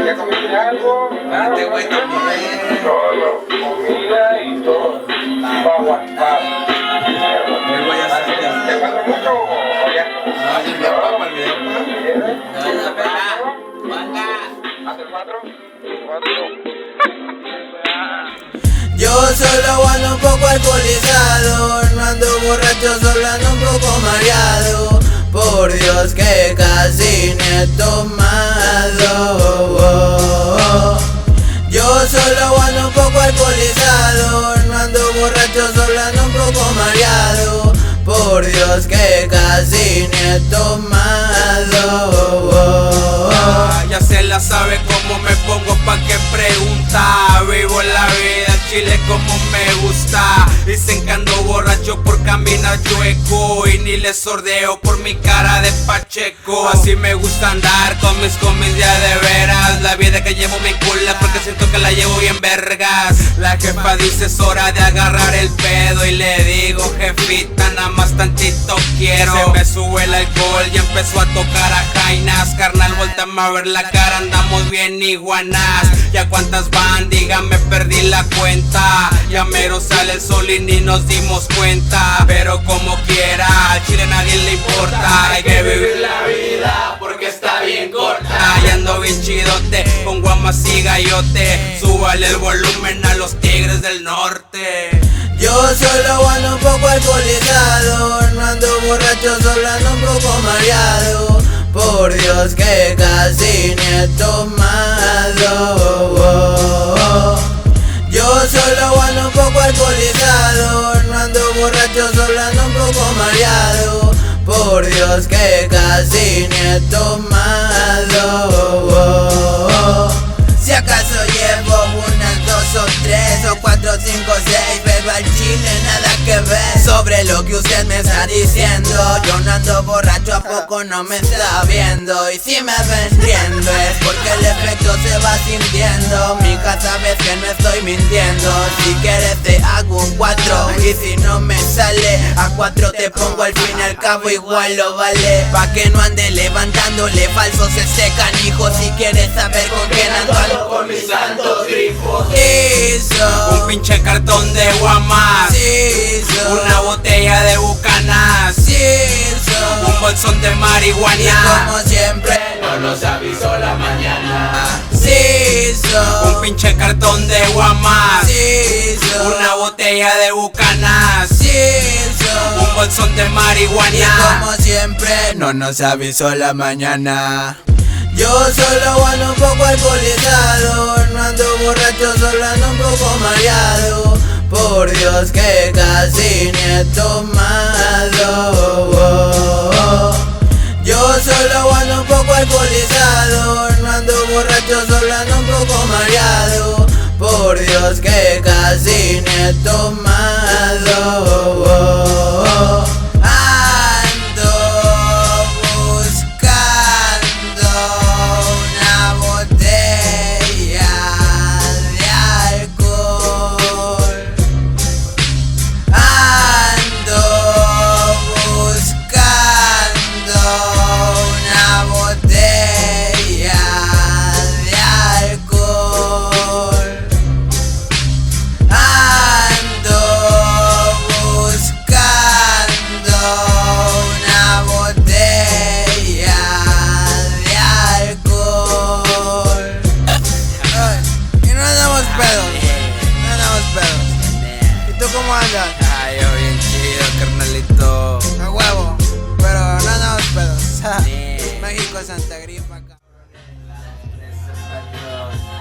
¿Ya comiste algo? Este güey también. Todo, comida y todo. Va a aguantar. El güey ya se ya. ¿Te falta mucho o ya? No, el video para el video. ¿Hace cuatro? Yo solo ando un poco alcoholizado, no ando borracho, solo ando un poco mareado. Por Dios que casi ni he tomado. Yo solo ando un poco alcoholizado, no ando borracho, solo ando un poco mareado. Por Dios que casi ni he tomado. Ya se la sabe cómo me pongo pa' que pregunta. Vivo la vida en Chile como me gusta. Dicen que ando borracho por caminar chueco y ni les sordeo por mi cara de pacheco. Así me gusta andar con mis comis ya de veras. La vida que llevo me cula porque siento que la llevo bien vergas. La jefa dice es hora de agarrar el pedo y le digo jefita nada más tantito quiero. Se me sube el alcohol y empezó a tocar a jainas. Carnal, volteame a ver la cara, andamos bien iguanas. Ya cuántas van, dígame, perdí la cuenta. Ya mero sale el sol y ni nos dimos cuenta. Pero como quiera, al Chile a nadie le importa. Hay que vivir la vida porque está bien corta. Y ando bien chidote, con guamas y gallote. Súbale el volumen a los tigres del norte. Yo solo ando un poco alcoholizado, no ando borracho, solo ando un poco mareado. Por Dios que casi ni he tomado. Yo solo ando un poco alcoholizado, no ando borracho, solo ando un poco mareado. Por Dios que casi ni he tomado. Si acaso llevo unas 2 o 3 o 4 o 5 o 6, pero al Chile nada que ver sobre lo que usted me está diciendo. Yo no ando borracho, ¿a poco no me está viendo? Y si me ven riendo es porque el efecto se va sintiendo. Mija, sabes que no estoy mintiendo. Si quieres te hago un 4 y si no me sale a 4 te pongo, al fin y al cabo igual lo vale. Pa' que no ande levantándole falsos ese canijo. Si quieres saber con quién ando, con mis santos grifos. Un pinche cartón de guamas, una botella de bucanas, un bolsón de marihuana. Y como siempre no nos avisó la mañana. Un pinche cartón de guamas, una botella de bucanas, un bolsón de marihuana. Y como siempre no nos avisó la mañana. Yo solo ando un poco alcoholizado, no ando borracho, solo ando un poco mareado. Por Dios que casi ni he tomado. Yo solo ando un poco alcoholizado, no ando borracho, solo ando un poco mareado. Por Dios que casi ni he tomado. ¿Cómo andas? Ay, yo bien chido, carnalito. A huevo, pero no andamos pedos. México, Santa Grifa.